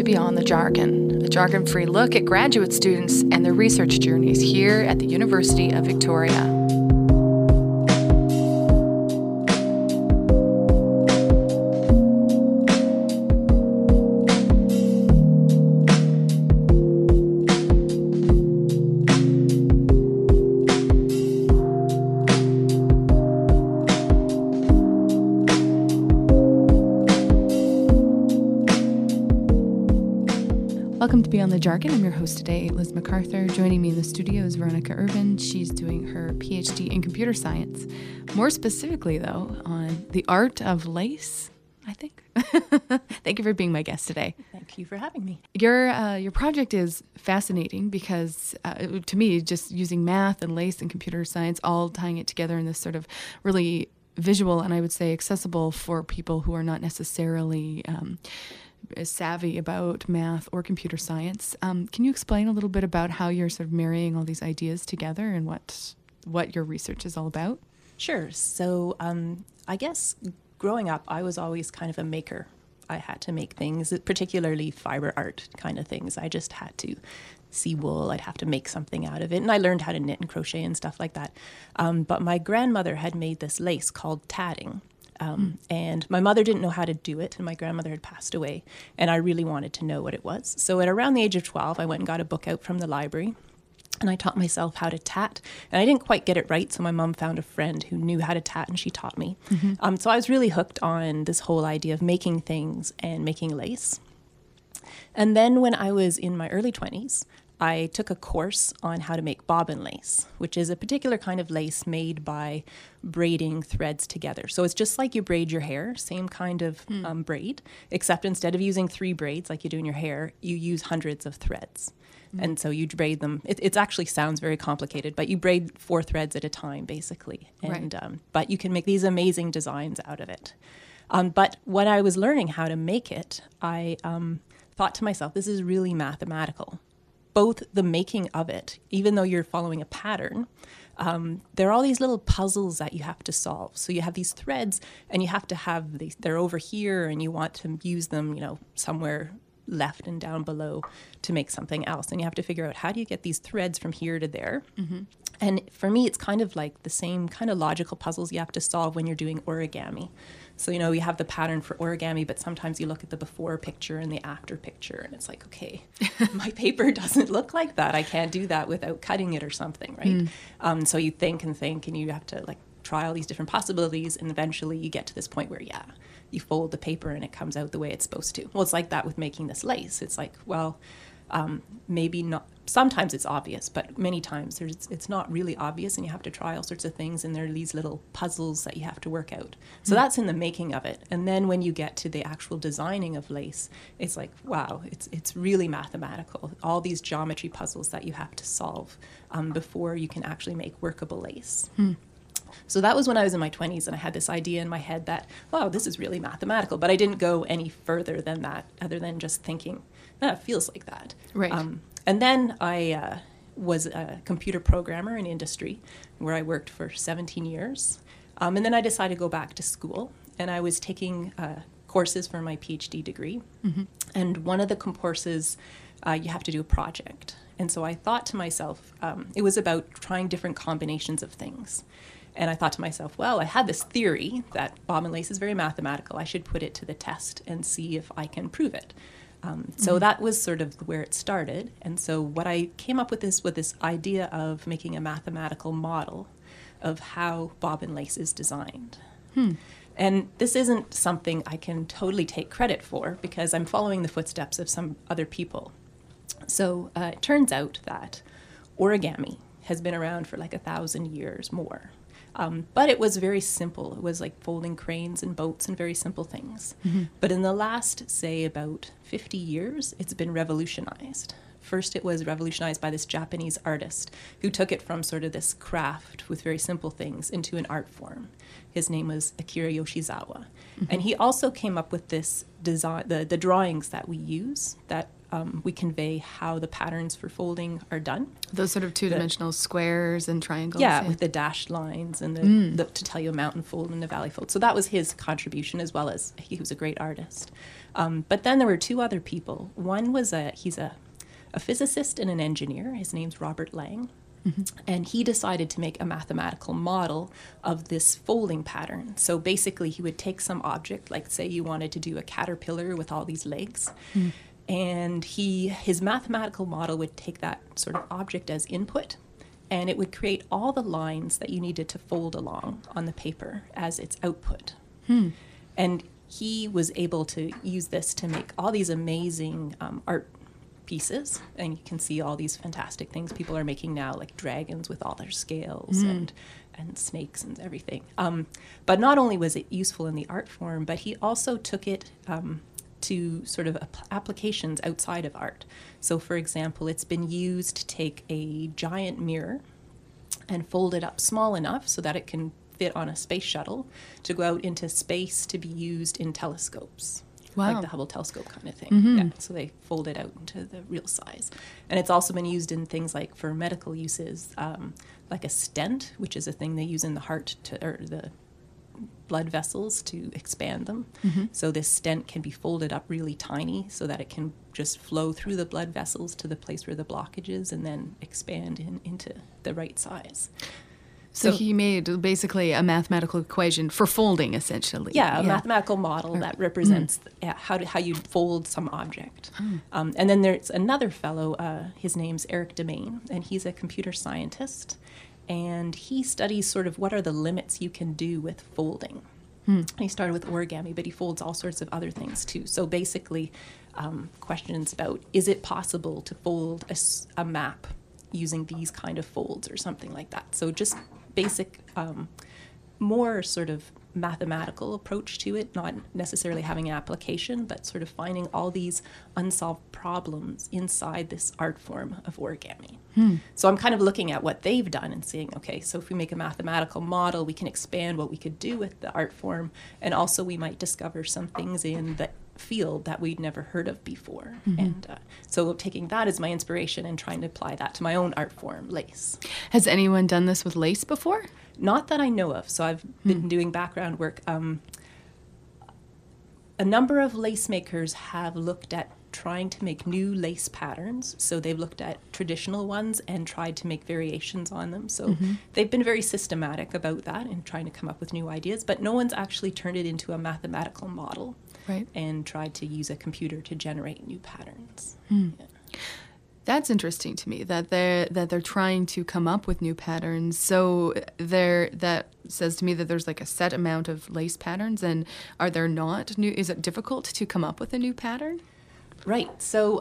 to Beyond the Jargon, a jargon-free look at graduate students and their research journeys here at the University of Victoria. Welcome to Beyond the Jargon. I'm your host today, Liz MacArthur. Joining me in the studio is Veronica Irvin. She's doing her PhD in computer science. More specifically, though, on the art of lace, I think. Thank you for being my guest today. Thank you for having me. Your project is fascinating because, to me, just using math and lace and computer science, all tying it together in this sort of really visual and I would say accessible for people who are not necessarily savvy about math or computer science. Can you explain a little bit about how you're sort of marrying all these ideas together and what your research is all about? Sure. So I guess growing up, I was always kind of a maker. I had to make things, particularly fiber art kind of things. I just had to see wool. I'd have to make something out of it. And I learned how to knit and crochet and stuff like that. But my grandmother had made this lace called tatting. And my mother didn't know how to do it, and my grandmother had passed away, and I really wanted to know what it was. So at around the age of 12, I went and got a book out from the library, and I taught myself how to tat. And I didn't quite get it right, so my mom found a friend who knew how to tat, and she taught me. Mm-hmm. So I was really hooked on this whole idea of making things and making lace. And then when I was in my early 20s, I took a course on how to make bobbin lace, which is a particular kind of lace made by braiding threads together. So it's just like you braid your hair, same kind of braid, except instead of using 3 braids like you do in your hair, you use hundreds of threads. And so you braid them. It actually sounds very complicated, but you braid 4 threads at a time, basically. And right. But you can make these amazing designs out of it. But when I was learning how to make it, I thought to myself, this is really mathematical. Both the making of it, even though you're following a pattern, there are all these little puzzles that you have to solve. So you have these threads, and you have to have these, they're over here, and you want to use them, somewhere left and down below to make something else. And you have to figure out, how do you get these threads from here to there? Mm-hmm. And for me, it's kind of like the same kind of logical puzzles you have to solve when you're doing origami. So, you have the pattern for origami, but sometimes you look at the before picture and the after picture, and it's like, okay, my paper doesn't look like that. I can't do that without cutting it or something, right? So you think, and you have to try all these different possibilities, and eventually you get to this point where, you fold the paper and it comes out the way it's supposed to. Well, it's like that with making this lace. It's like, well, maybe not. Sometimes it's obvious, but many times it's not really obvious, and you have to try all sorts of things, and there are these little puzzles that you have to work out. So that's in the making of it. And then when you get to the actual designing of lace, it's like, wow, it's really mathematical. All these geometry puzzles that you have to solve before you can actually make workable lace. So that was when I was in my 20s, and I had this idea in my head that, wow, this is really mathematical. But I didn't go any further than that, other than just thinking, it feels like that. Right. And then I was a computer programmer in industry, where I worked for 17 years. And then I decided to go back to school, and I was taking courses for my PhD degree. Mm-hmm. And one of the courses, you have to do a project. And so I thought to myself, it was about trying different combinations of things. And I thought to myself, well, I had this theory that bobbin lace is very mathematical. I should put it to the test and see if I can prove it. So that was sort of where it started. And so what I came up with this idea of making a mathematical model of how bobbin lace is designed. And this isn't something I can totally take credit for, because I'm following the footsteps of some other people. So it turns out that origami has been around for 1,000 years more. But it was very simple. It was like folding cranes and boats and very simple things. Mm-hmm. But in the last, say, about 50 years, it's been revolutionized. First, it was revolutionized by this Japanese artist who took it from sort of this craft with very simple things into an art form. His name was Akira Yoshizawa. Mm-hmm. And he also came up with this design, the drawings that we use that we convey how the patterns for folding are done. Those sort of two-dimensional squares and triangles. Yeah, with the dashed lines and the to tell you a mountain fold and a valley fold. So that was his contribution, as well as he was a great artist. But then there were two other people. One was he's a physicist and an engineer. His name's Robert Lang. And he decided to make a mathematical model of this folding pattern. So basically, he would take some object, like say you wanted to do a caterpillar with all these legs, and his mathematical model would take that sort of object as input, and it would create all the lines that you needed to fold along on the paper as its output. And he was able to use this to make all these amazing art pieces, and you can see all these fantastic things people are making now, like dragons with all their scales and snakes and everything. But not only was it useful in the art form, but he also took it to sort of applications outside of art. So for example, it's been used to take a giant mirror and fold it up small enough so that it can fit on a space shuttle to go out into space to be used in telescopes. Wow. Like the Hubble telescope kind of thing. Yeah, so they fold it out into the real size. And it's also been used in things like for medical uses, like a stent, which is a thing they use in the heart or the blood vessels to expand them. So this stent can be folded up really tiny so that it can just flow through the blood vessels to the place where the blockage is and then expand into the right size. So he made basically a mathematical equation for folding, essentially. Yeah, a mathematical model that represents how you fold some object. And then there's another fellow, his name's Eric Demain, and he's a computer scientist, and he studies sort of what are the limits you can do with folding. He started with origami, but he folds all sorts of other things too. So basically, questions about, is it possible to fold a map using these kind of folds or something like that? So just basic, more sort of mathematical approach to it, not necessarily having an application, but sort of finding all these unsolved problems inside this art form of origami. So I'm kind of looking at what they've done and saying, okay, so if we make a mathematical model, we can expand what we could do with the art form, and also we might discover some things in the field that we'd never heard of before. And so taking that as my inspiration and trying to apply that to my own art form, lace. Has anyone done this with lace before? Not that I know of. So I've been doing background work. A number of lace makers have looked at trying to make new lace patterns. So they've looked at traditional ones and tried to make variations on them. So they've been very systematic about that and trying to come up with new ideas, but no one's actually turned it into a mathematical model and tried to use a computer to generate new patterns. Yeah. That's interesting to me that they're trying to come up with new patterns. So that says to me that there's like a set amount of lace patterns, and are there not new? Is it difficult to come up with a new pattern? Right. So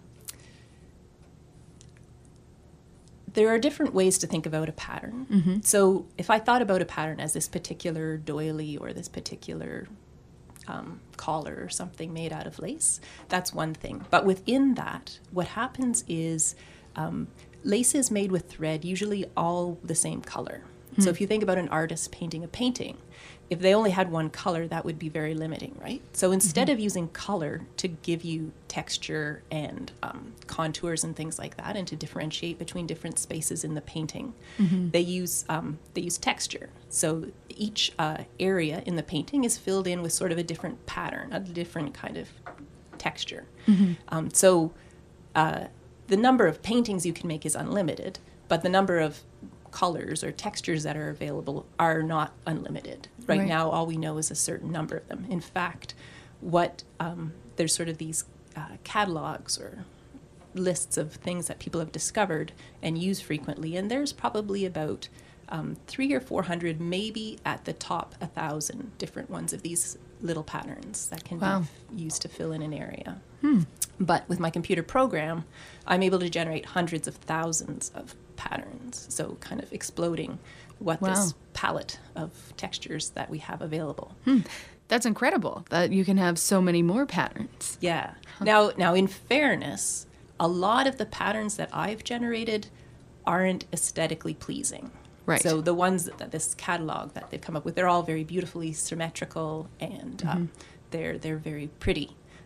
there are different ways to think about a pattern. So if I thought about a pattern as this particular doily or this particular collar or something made out of lace, that's one thing. But within that, what happens is lace is made with thread, usually all the same color. So if you think about an artist painting a painting, if they only had one color, that would be very limiting, right? So instead of using color to give you texture and contours and things like that, and to differentiate between different spaces in the painting, they use texture. So each area in the painting is filled in with sort of a different pattern, a different kind of texture. So the number of paintings you can make is unlimited, but the number of colors or textures that are available are not unlimited. Right now, all we know is a certain number of them. In fact, there's sort of these catalogs or lists of things that people have discovered and use frequently, and there's probably about 300 or 400, maybe at the top 1,000 different ones of these little patterns that can be used to fill in an area. But with my computer program, I'm able to generate hundreds of thousands of patterns, so kind of exploding what this palette of textures that we have available. That's incredible that you can have so many more patterns. Yeah. Now, in fairness, a lot of the patterns that I've generated aren't aesthetically pleasing. Right. So the ones that this catalog that they've come up with, they're all very beautifully symmetrical, and they're very pretty.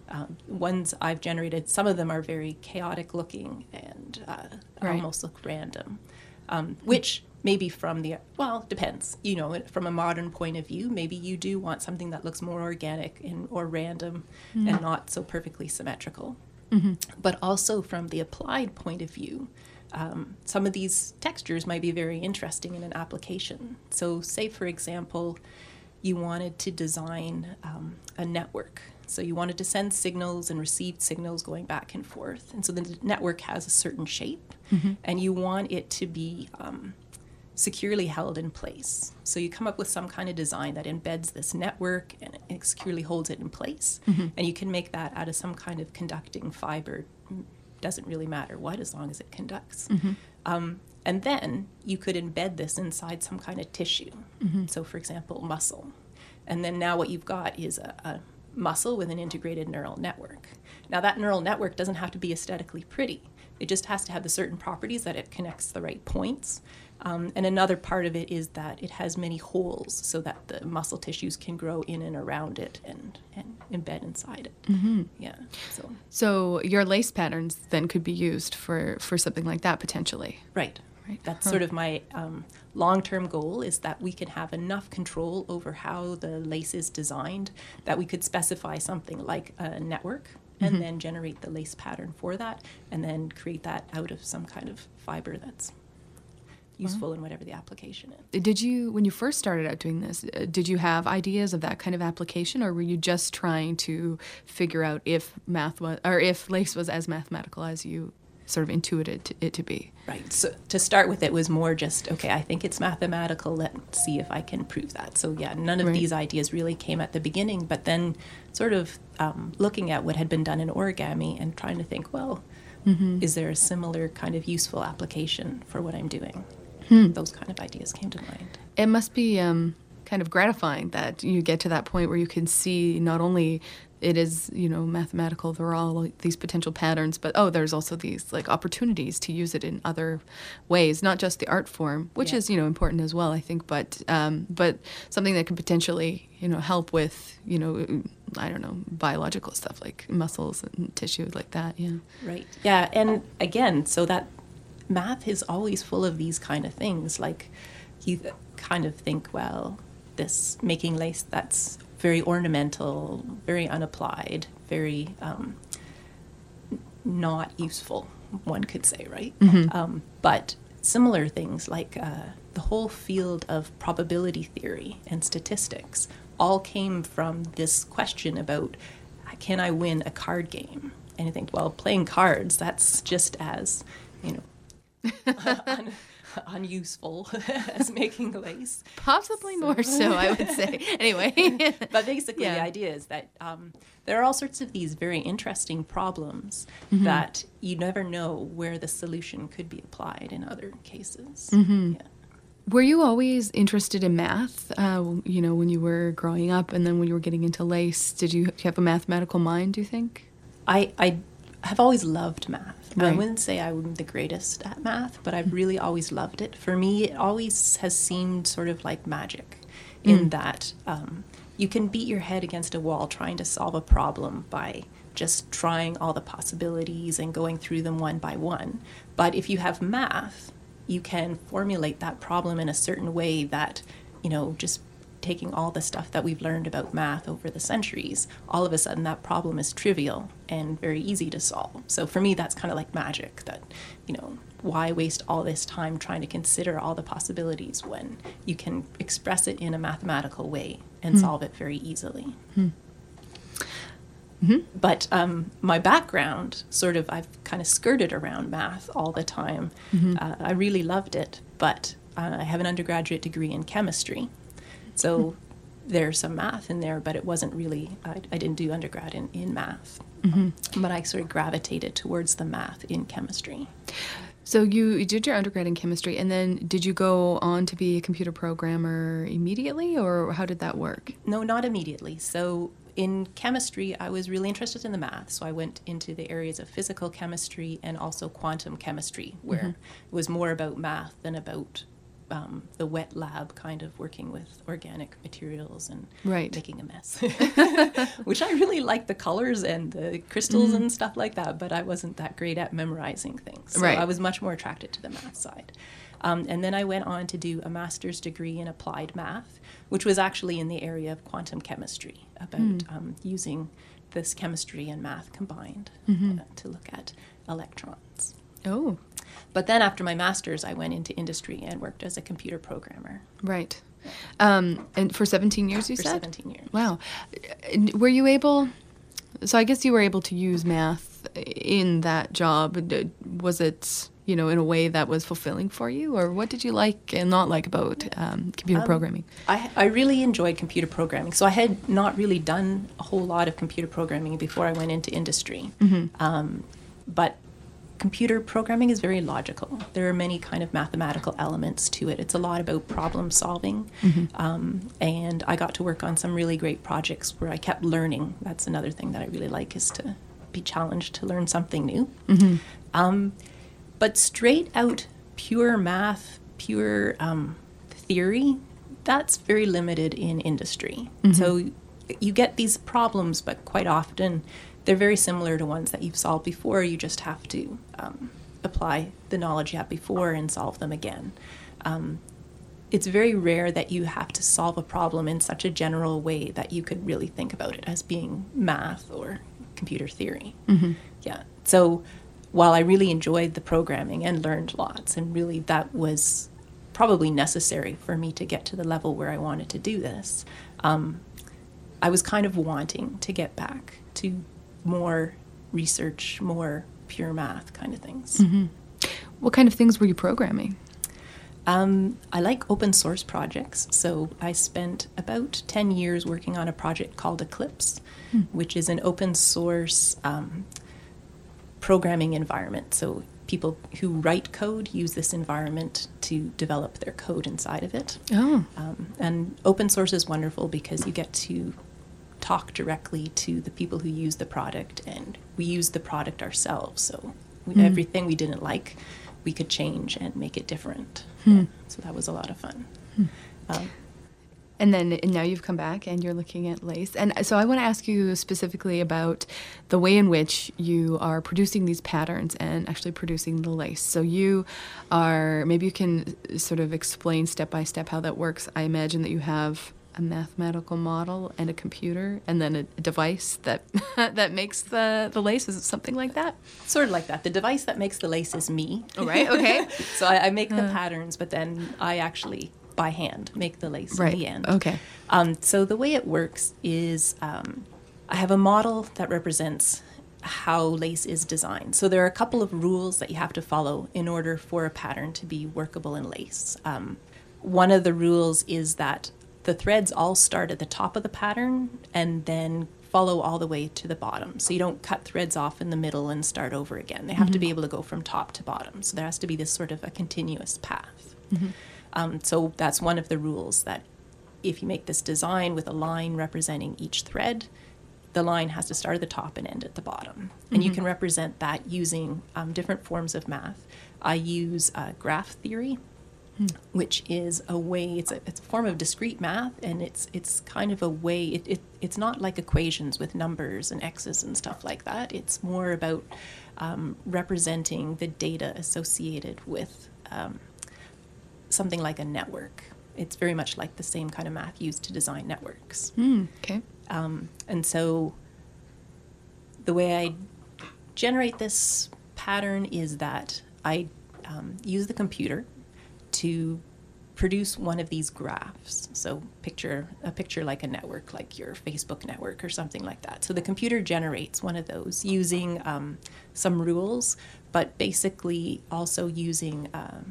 Ones I've generated, some of them are very chaotic looking and Right. almost look random, which maybe depends. From a modern point of view, maybe you do want something that looks more organic or random and not so perfectly symmetrical. But also from the applied point of view, some of these textures might be very interesting in an application. So say, for example, you wanted to design a network. So you wanted to send signals and receive signals going back and forth. And so the network has a certain shape, and you want it to be securely held in place. So you come up with some kind of design that embeds this network and it securely holds it in place. And you can make that out of some kind of conducting fiber. Doesn't really matter what, as long as it conducts. And then you could embed this inside some kind of tissue. So, for example, muscle. And then now what you've got is a muscle with an integrated neural network. Now, that neural network doesn't have to be aesthetically pretty. It just has to have the certain properties that it connects the right points. And another part of it is that it has many holes so that the muscle tissues can grow in and around it and embed inside it. Yeah. So your lace patterns then could be used for something like that potentially. Right. That's sort of my long-term goal, is that we can have enough control over how the lace is designed that we could specify something like a network and then generate the lace pattern for that and then create that out of some kind of fiber that's useful in whatever the application is. Did you, when you first started out doing this, did you have ideas of that kind of application, or were you just trying to figure out if if lace was as mathematical as you sort of intuited it to be? Right. So to start with, it was more just, okay, I think it's mathematical. Let's see if I can prove that. So yeah, none of these ideas really came at the beginning, but then sort of looking at what had been done in origami and trying to think, well, is there a similar kind of useful application for what I'm doing? Those kind of ideas came to mind. It must be kind of gratifying that you get to that point where you can see not only it is, mathematical, there are all these potential patterns, but there's also these like opportunities to use it in other ways, not just the art form, which is, important as well, I think, but something that could potentially, help with, I don't know, biological stuff like muscles and tissue like that. Yeah. Right. Yeah. And again, so that math is always full of these kind of things. Like you kind of think, well, this making lace, that's very ornamental, very unapplied, very not useful, one could say, right? But similar things like the whole field of probability theory and statistics all came from this question about, can I win a card game? And you think, well, playing cards, that's just as, unuseful as making lace. Possibly more so, I would say. Anyway. But basically the idea is that there are all sorts of these very interesting problems that you never know where the solution could be applied in other cases. Yeah. Were you always interested in math, when you were growing up, and then when you were getting into lace? Did you have a mathematical mind, do you think? I have always loved math. Right. I wouldn't say I'm the greatest at math, but I've really always loved it. For me, it always has seemed sort of like magic in that you can beat your head against a wall trying to solve a problem by just trying all the possibilities and going through them one by one. But if you have math, you can formulate that problem in a certain way that, just taking all the stuff that we've learned about math over the centuries, all of a sudden that problem is trivial and very easy to solve. So for me, that's kind of like magic, that, why waste all this time trying to consider all the possibilities when you can express it in a mathematical way and solve it very easily. But my background, I've kind of skirted around math all the time. I really loved it, but I have an undergraduate degree in chemistry. So there's some math in there, but it wasn't really, I didn't do undergrad in math. But I sort of gravitated towards the math in chemistry. So you did your undergrad in chemistry, and then did you go on to be a computer programmer immediately, or how did that work? No, not immediately. So in chemistry, I was really interested in the math, so I went into the areas of physical chemistry and also quantum chemistry, where it was more about math than about the wet lab, kind of working with organic materials and Right. making a mess, which I really liked the colors and the crystals and stuff like that, but I wasn't that great at memorizing things. So Right. I was much more attracted to the math side. And then I went on to do a master's degree in applied math, which was actually in the area of quantum chemistry, about using this chemistry and math combined to look at electrons. Oh, But then after my master's, I went into industry and worked as a computer programmer right. And for 17 years, you for said? 17 years. Wow. Were you able, so I guess you were able to use math in that job. Was it, in a way that was fulfilling for you? Or what did you like and not like about computer programming? I really enjoyed computer programming. So I had not really done a whole lot of computer programming before I went into industry. But computer programming is very logical. There are many kind of mathematical elements to it. It's a lot about problem solving. And I got to work on some really great projects where I kept learning. That's another thing that I really like, is to be challenged to learn something new. But straight out pure math, pure theory, that's very limited in industry. So you get these problems, but quite often they're very similar to ones that you've solved before. You just have to apply the knowledge you had before and solve them again. It's very rare that you have to solve a problem in such a general way that you could really think about it as being math or computer theory. Yeah. So while I really enjoyed the programming and learned lots, and really that was probably necessary for me to get to the level where I wanted to do this, I was kind of wanting to get back to more research, more pure math kind of things. What kind of things were you programming? I like open source projects, so I spent about 10 years working on a project called Eclipse, which is an open source programming environment. So people who write code use this environment to develop their code inside of it. Oh. And open source is wonderful because you get to talk directly to the people who use the product, and we use the product ourselves. So everything we didn't like, we could change and make it different. Yeah. So that was a lot of fun. And now you've come back and you're looking at lace. And so I want to ask you specifically about the way in which you are producing these patterns and actually producing the lace. So maybe you can sort of explain step by step how that works. I imagine that you have a mathematical model and a computer and then a device that that makes the lace. Is it something like that? Sort of like that. The device that makes the lace is me. Oh, right. Okay. So I make the patterns, but then I actually, by hand, make the lace in the end. Okay. So the way it works is I have a model that represents how lace is designed. So there are a couple of rules that you have to follow in order for a pattern to be workable in lace. One of the rules is that the threads all start at the top of the pattern and then follow all the way to the bottom. So you don't cut threads off in the middle and start over again. They have to be able to go from top to bottom. So there has to be this sort of a continuous path. So that's one of the rules, that if you make this design with a line representing each thread, the line has to start at the top and end at the bottom. And you can represent that using different forms of math. I use graph theory, which is a way, it's a form of discrete math, and it's kind of a way, it's not like equations with numbers and x's and stuff like that. It's more about representing the data associated with something like a network. It's very much like the same kind of math used to design networks. Okay. And so the way I generate this pattern is that I use the computer to produce one of these graphs. So a picture like a network, like your Facebook network or something like that. So the computer generates one of those using some rules, but basically also using,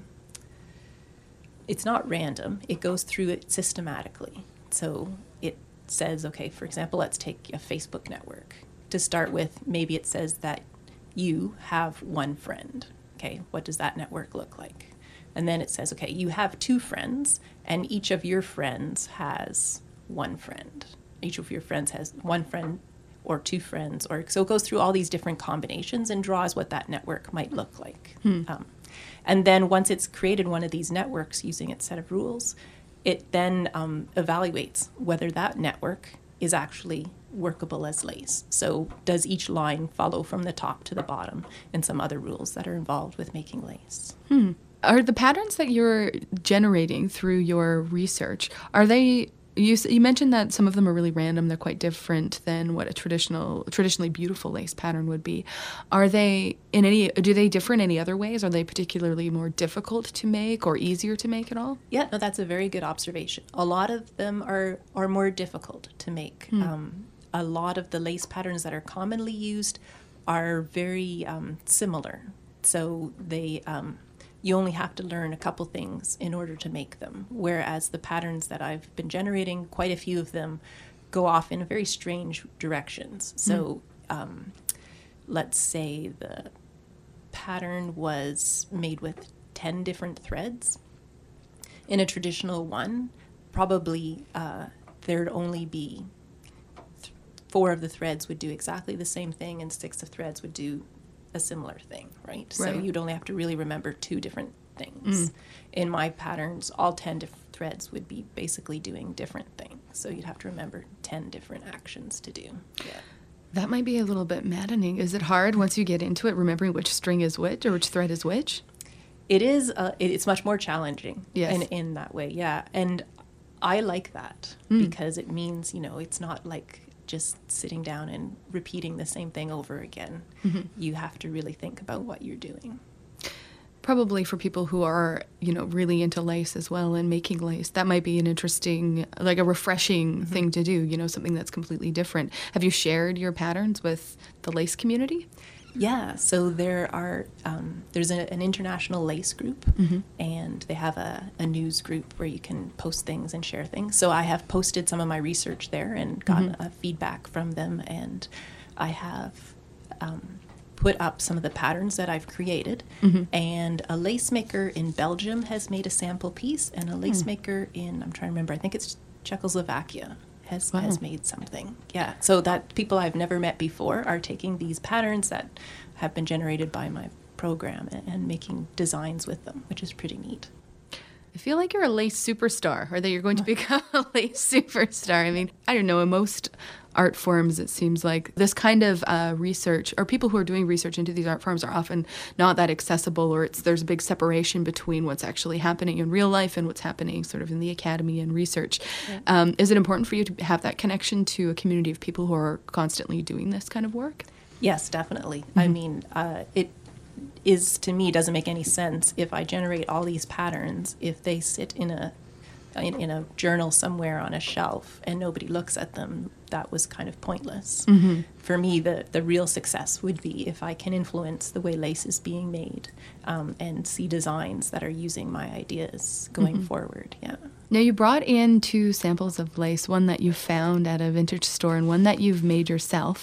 it's not random, it goes through it systematically. So it says, okay, for example, let's take a Facebook network. To start with, maybe it says that you have one friend. Okay, what does that network look like? And then it says, okay, you have two friends, and each of your friends has one friend. Each of your friends has one friend or two friends, or so it goes through all these different combinations and draws what that network might look like. And then once it's created one of these networks using its set of rules, it then evaluates whether that network is actually workable as lace. So does each line follow from the top to the bottom, and some other rules that are involved with making lace. Are the patterns that you're generating through your research, are they, you mentioned that some of them are really random, they're quite different than what a traditionally beautiful lace pattern would be. Are they do they differ in any other ways? Are they particularly more difficult to make or easier to make at all? Yeah, no, that's a very good observation. A lot of them are more difficult to make. A lot of the lace patterns that are commonly used are very similar. So they you only have to learn a couple things in order to make them. Whereas the patterns that I've been generating, quite a few of them go off in very strange directions. So let's say the pattern was made with 10 different threads. In a traditional one, probably there'd only be 4 of the threads would do exactly the same thing, and 6 of threads would do a similar thing, right? So you'd only have to really remember 2 different things. In my patterns, all 10 threads would be basically doing different things. So you'd have to remember 10 different actions to do. Yeah. That might be a little bit maddening. Is it hard once you get into it, remembering which string is which or which thread is which? It is. It's much more challenging in that way, yeah. And I like that because it means, it's not like just sitting down and repeating the same thing over again. You have to really think about what you're doing. Probably for people who are, really into lace as well and making lace, that might be an interesting, like a refreshing thing to do, something that's completely different. Have you shared your patterns with the lace community? Yeah, so there's an international lace group, and they have a news group where you can post things and share things. So I have posted some of my research there and gotten feedback from them, and I have put up some of the patterns that I've created. And a lace maker in Belgium has made a sample piece, and a lace maker in, I'm trying to remember, I think it's Czechoslovakia, has made something. Yeah, so that people I've never met before are taking these patterns that have been generated by my program and making designs with them, which is pretty neat. I feel like you're a lace superstar, or that you're going to become a lace superstar. I mean, I don't know, in most art forms, it seems like this kind of research, or people who are doing research into these art forms, are often not that accessible, or there's a big separation between what's actually happening in real life and what's happening sort of in the academy and research. Right. Is it important for you to have that connection to a community of people who are constantly doing this kind of work? Yes, definitely. I mean, it is, to me, doesn't make any sense if I generate all these patterns, if they sit in a journal somewhere on a shelf and nobody looks at them. That was kind of pointless. For me, the real success would be if I can influence the way lace is being made, and see designs that are using my ideas going forward. Yeah. Now, you brought in 2 samples of lace, one that you found at a vintage store and one that you've made yourself.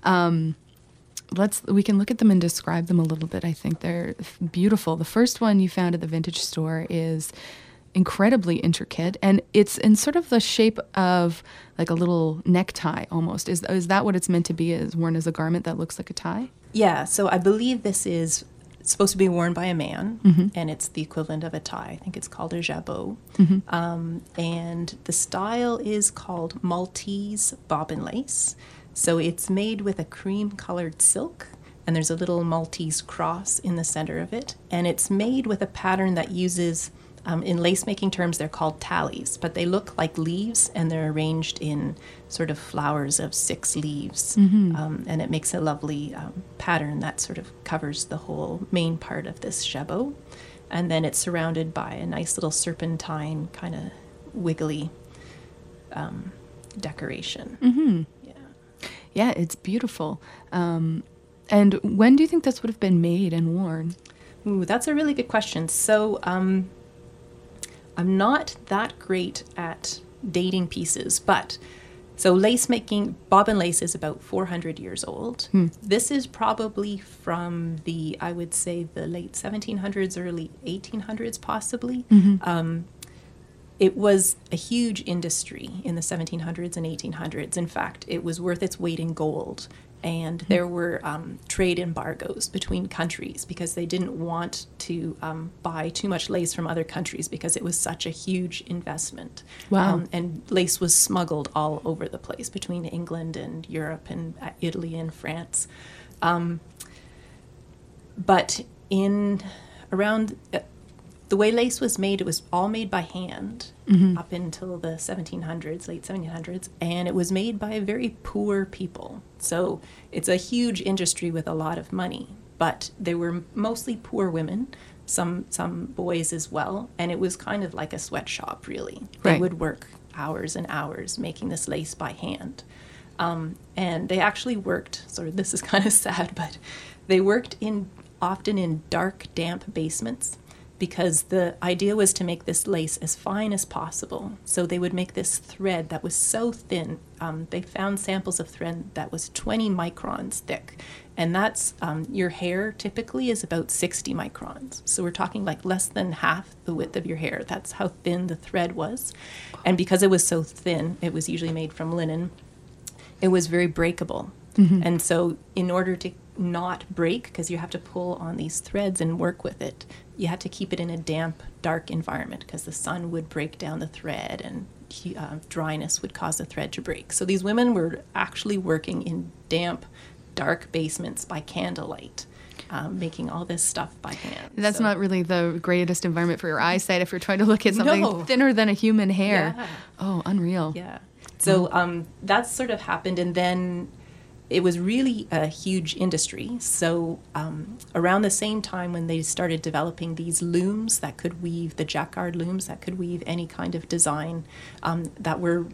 We can look at them and describe them a little bit. I think they're beautiful. The first one you found at the vintage store is incredibly intricate, and it's in sort of the shape of like a little necktie almost. Is that what it's meant to be, is worn as a garment that looks like a tie? Yeah, so I believe this is supposed to be worn by a man, and it's the equivalent of a tie. I think it's called a jabot. And the style is called Maltese bobbin lace. So it's made with a cream-colored silk, and there's a little Maltese cross in the center of it. And it's made with a pattern that uses, in lace-making terms, they're called tallies, but they look like leaves, and they're arranged in sort of flowers of 6 leaves. And it makes a lovely pattern that sort of covers the whole main part of this jabot. And then it's surrounded by a nice little serpentine, kind of wiggly decoration. Yeah, it's beautiful. And when do you think this would have been made and worn? Ooh, that's a really good question. So I'm not that great at dating pieces, but so lace making, bobbin lace is about 400 years old. This is probably from I would say the late 1700s, early 1800s possibly. It was a huge industry in the 1700s and 1800s. In fact, it was worth its weight in gold. and there were trade embargoes between countries because they didn't want to buy too much lace from other countries because it was such a huge investment. Wow. And lace was smuggled all over the place between England and Europe and Italy and France. But in around the way lace was made, it was all made by hand up until the 1700s, late 1700s, and it was made by very poor people. So it's a huge industry with a lot of money, but they were mostly poor women, some boys as well, and it was kind of like a sweatshop, really. They Right. would work hours and hours making this lace by hand. And they actually worked, sort of, this is kind of sad, but they worked often in dark, damp basements because the idea was to make this lace as fine as possible. So they would make this thread that was so thin. They found samples of thread that was 20 microns thick. And that's, your hair typically is about 60 microns. So we're talking like less than half the width of your hair. That's how thin the thread was. And because it was so thin, it was usually made from linen, it was very breakable. And so in order to not break, because you have to pull on these threads and work with it, you had to keep it in a damp, dark environment because the sun would break down the thread and dryness would cause the thread to break. So these women were actually working in damp, dark basements by candlelight, making all this stuff by hand. That's So- not really the greatest environment for your eyesight if you're trying to look at something No. thinner than a human hair. Yeah. Oh, unreal. Yeah. So that sort of happened, and then it was really a huge industry. So around the same time when they started developing these looms that could weave, the jacquard looms that could weave any kind of design that were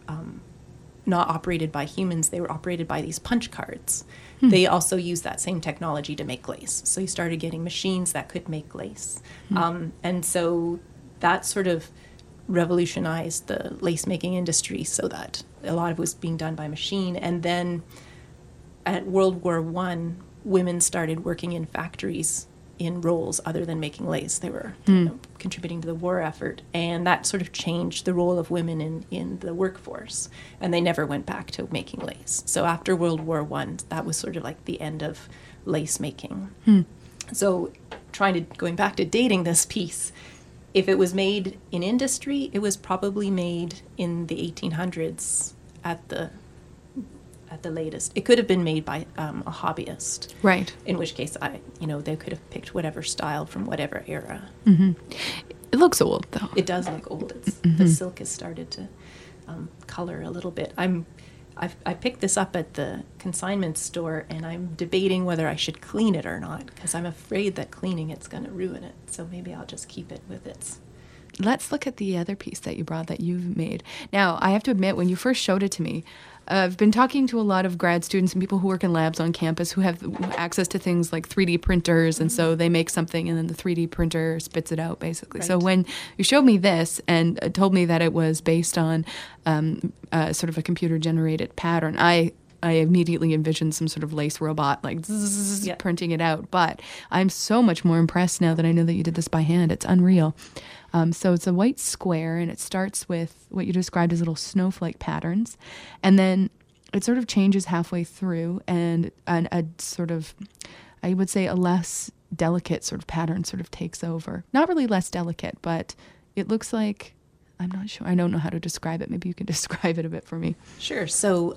not operated by humans, they were operated by these punch cards. They also used that same technology to make lace. So you started getting machines that could make lace. And so that sort of revolutionized the lace making industry so that a lot of it was being done by machine. And then at World War I, women started working in factories in roles other than making lace. They were contributing to the war effort, and that sort of changed the role of women in the workforce, and they never went back to making lace. So after World War I, that was sort of like the end of lace making. So going back to dating this piece, if it was made in industry, it was probably made in the 1800s at the latest. It could have been made by a hobbyist. Right. In which case, they could have picked whatever style from whatever era. It looks old, though. It does look old. The silk has started to color a little bit. I picked this up at the consignment store, and I'm debating whether I should clean it or not because I'm afraid that cleaning it's going to ruin it. So maybe I'll just keep it with its. Let's look at the other piece that you brought that you've made. Now, I have to admit, when you first showed it to me, I've been talking to a lot of grad students and people who work in labs on campus who have access to things like 3D printers, and so they make something and then the 3D printer spits it out, basically. Right. So when you showed me this and told me that it was based on sort of a computer-generated pattern, I immediately envisioned some sort of lace robot, like zzz, Yeah. printing it out. But I'm so much more impressed now that I know that you did this by hand. It's unreal. So it's a white square, and it starts with what you described as little snowflake patterns. And then it sort of changes halfway through, and a sort of, I would say, a less delicate sort of pattern sort of takes over. Not really less delicate, but it looks like, I'm not sure. I don't know how to describe it. Maybe you can describe it a bit for me. Sure. So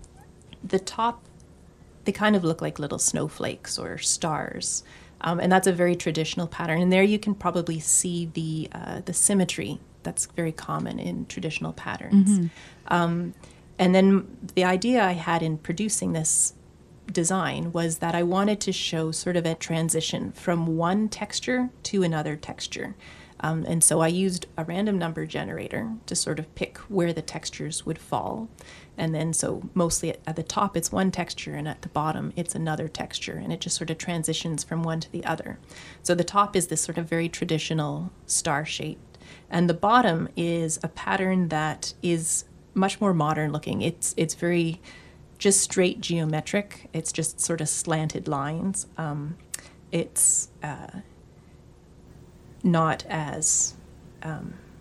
the top, they kind of look like little snowflakes or stars. And that's a very traditional pattern. And there you can probably see the symmetry that's very common in traditional patterns. And then the idea I had in producing this design was that I wanted to show sort of a transition from one texture to another texture. And so I used a random number generator to sort of pick where the textures would fall. And then so mostly at the top it's one texture, and at the bottom it's another texture, and it just sort of transitions from one to the other. So the top is this sort of very traditional star shape, and the bottom is a pattern that is much more modern looking. It's very just straight geometric. It's just sort of slanted lines. It's not as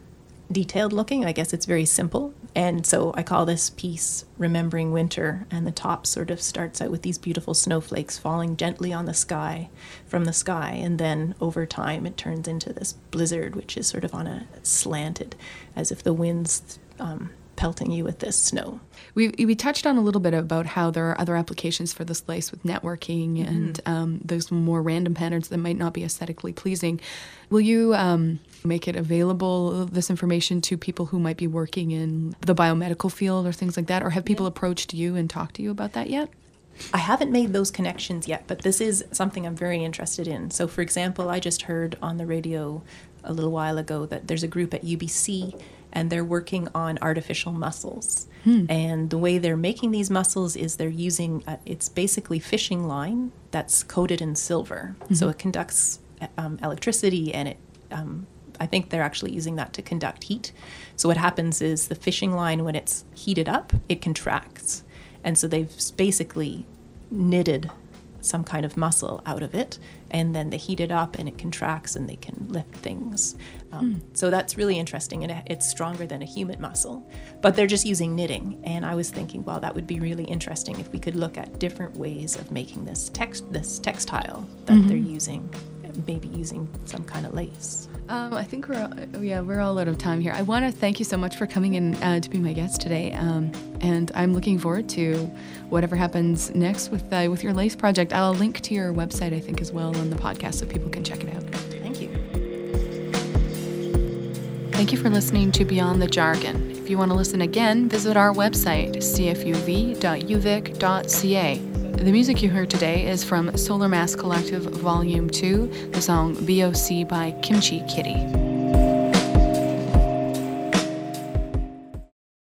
detailed looking. I guess it's very simple. And so I call this piece Remembering Winter, and the top sort of starts out with these beautiful snowflakes falling gently on the sky, from the sky, and then over time it turns into this blizzard, which is sort of on a slanted, as if the wind's pelting you with this snow. We touched on a little bit about how there are other applications for this lace with networking and those more random patterns that might not be aesthetically pleasing. Will you make it available, this information, to people who might be working in the biomedical field or things like that? Or have people approached you and talked to you about that yet? I haven't made those connections yet, but this is something I'm very interested in. So, for example, I just heard on the radio a little while ago that there's a group at UBC and they're working on artificial muscles. And the way they're making these muscles is they're using, it's basically fishing line that's coated in silver. So it conducts electricity, and I think they're actually using that to conduct heat. So what happens is the fishing line, when it's heated up, it contracts. And so they've basically knitted some kind of muscle out of it, and then they heat it up and it contracts and they can lift things. So that's really interesting, and it's stronger than a human muscle, but they're just using knitting. And I was thinking, well, that would be really interesting if we could look at different ways of making this textile that they're using, maybe using some kind of lace. I think we're all out of time here. I want to thank you so much for coming in to be my guest today, and I'm looking forward to whatever happens next with your lace project. I'll link to your website, I think, as well on the podcast, so people can check it out. Thank you. Thank you for listening to Beyond the Jargon. If you want to listen again, visit our website, cfuv.uvic.ca. The music you heard today is from Solar Mass Collective Volume 2, the song BOC by Kimchi Kitty.